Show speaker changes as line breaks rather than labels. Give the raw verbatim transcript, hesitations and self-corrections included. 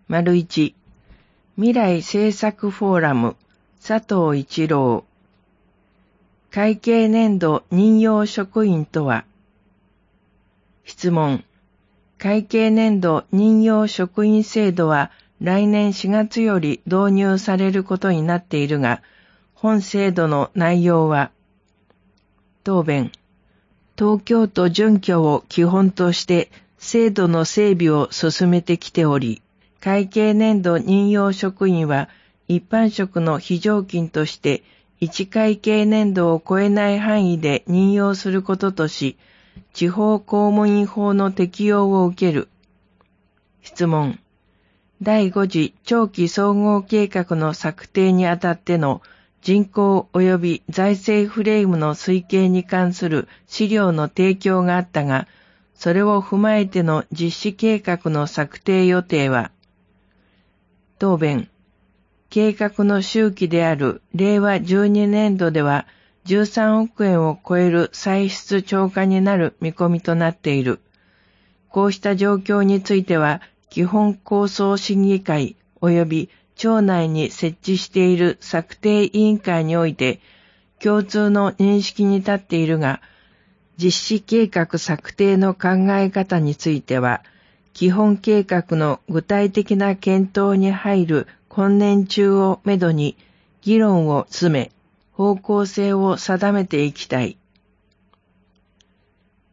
丸一、未来政策フォーラム、佐藤一郎。会計年度任用職員とは。質問。会計年度任用職員制度は来年しがつより導入されることになっているが、本制度の内容は。答弁。東京都準拠を基本として制度の整備を進めてきており、会計年度任用職員は一般職の非常勤としていち会計年度を超えない範囲で任用することとし、地方公務員法の適用を受ける。質問。だいご次長期総合計画の策定にあたっての人口及び財政フレームの推計に関する資料の提供があったが、それを踏まえての実施計画の策定予定は。答弁。計画の周期であるれいわじゅうにねんどではじゅうさんおくえんを超える歳出超過になる見込みとなっている。こうした状況については、基本構想審議会及び庁内に設置している策定委員会において共通の認識に立っているが、実施計画策定の考え方については、基本計画の具体的な検討に入る今年中をめどに議論を詰め、方向性を定めていきたい。